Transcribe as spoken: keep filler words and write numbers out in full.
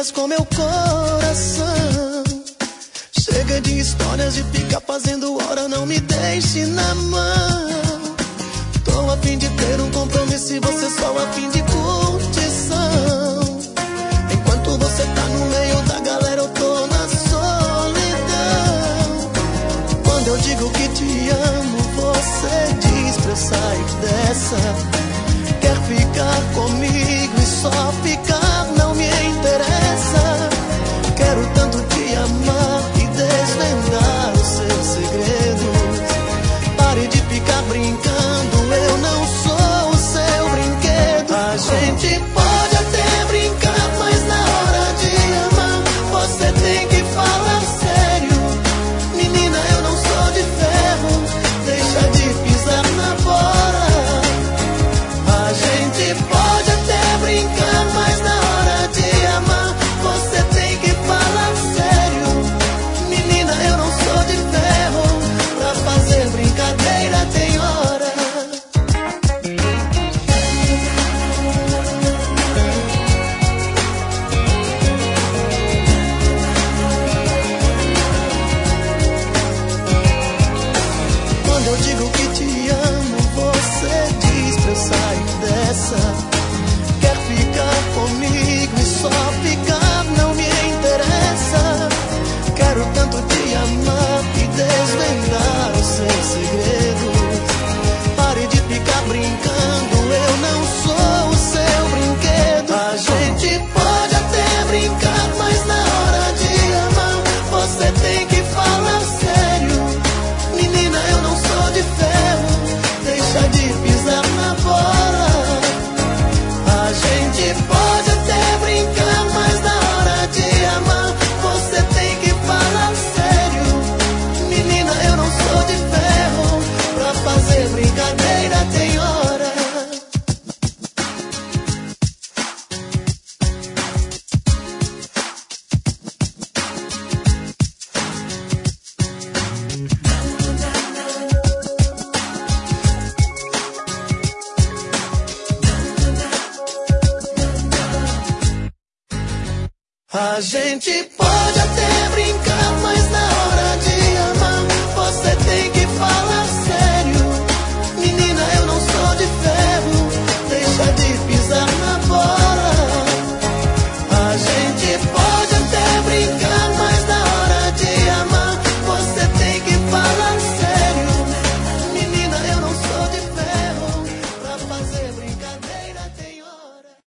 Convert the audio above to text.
brincadeiras com meu coração. Chega de histórias de ficar fazendo hora, não me deixe na mão. Tô a fim de ter um compromisso e você só a fim de curtição. Enquanto você tá no meio da galera, eu tô na solidão. Quando eu digo que te amo, você diz pra eu sair dessa. Quer ficar comigo e só ficar não me interessa. Quero tanto te amar e desvendar os seus segredos. Pare de ficar brincando, eu não sou o seu brinquedo. A gente pode até brincar, mas na hora de amar você tem que falar sério. Menina, eu não sou de ferro, deixa de pisar na bola. A gente pode até brincar, mas na hora de amar você tem que falar sério. Menina, eu não sou de ferro, pra fazer brincadeira tem hora. Quando eu digo que te amo, você diz pra eu sair dessa. Quer ficar comigo e só ficar não me interessa. Quero tanto te amar e desvendar os seus segredos. Pare de ficar brincando, eu não sou o seu brinquedo. A gente pode até brincar, mas na hora de amar você tem que falar sério. Menina, eu não sou de ferro, deixa de pisar na bola. A gente pode até brincar, mas na hora de amar você tem que falar sério. Menina, eu não sou de ferro, pra fazer brincadeira tem hora. A gente pode até brincar, mas na